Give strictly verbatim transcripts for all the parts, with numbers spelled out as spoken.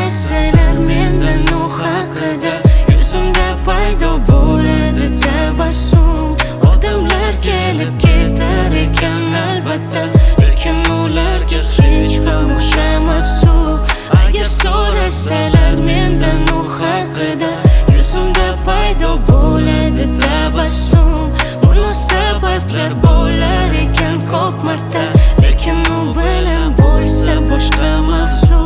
so'rasalar mendan u haqida, yuzimda paydo bo'ladi tabassum. Odamlar kelib ketar ekan albatta, lekin ularga hech ham o'xshamas u. Agar so'rasalar mendan u haqida, yuzimda paydo bo'ladi tabassum. Munosabatlar bo'lar ekan ko'p marta, lekin u bilan bo'lsa boshqa mavzu.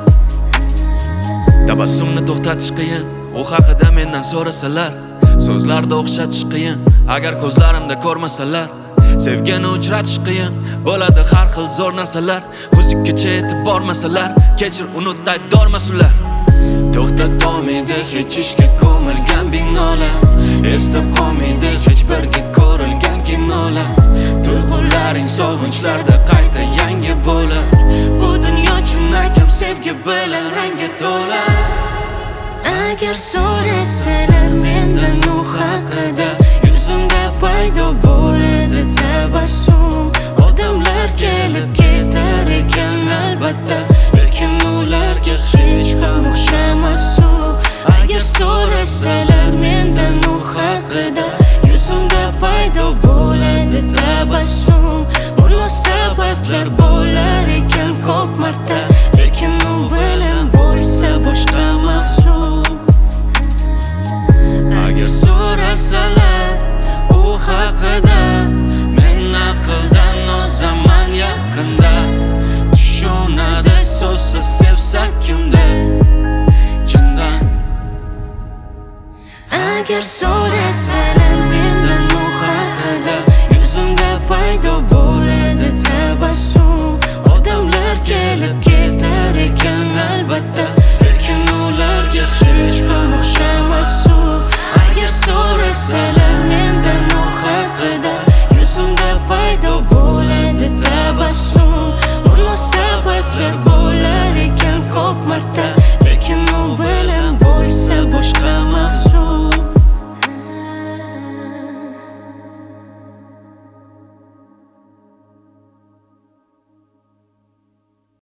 Tabassumni to'xtatish qiyin, u haqida mendan so'rasalar. So'zlarda o'xshatish qiyin, agar ko'zlarimda ko'rmasalar. Sevgini uchratish qiyin, bo'ladi har xil zo'r narsalar. Muzikkagacha yetib bormasalar, kechir unut aybdormas ular. To'xtatolmaydi hech ishga ko'milgan binolar, esda qolmaydi hech birga ko'rilgan kinolar. Tuyg'ularing sog'inchlarda qayta yangi bo'lar. Bu dunyo chinakam sevgi bilan rangi to'lar. Agar so'rasalar mendan u haqida, yuzimda paydo bo'ladi tabassum. Odamlar kelib ketar ekan albatta, lekin ularga hech ham o'xshamas u. Agar so'rasalar mendan u haqida, yuzimda paydo bo'ladi tabassum. Munosabatlar bo'lar ekan ko'p marta, lekin u bilan bo'lsa boshqa mavzu. Agar so'rasalar u haqida, men aqldan ozaman yaqinda. Tushunadi so'zsiz sevsa kimda chindan. Agar so'rasalar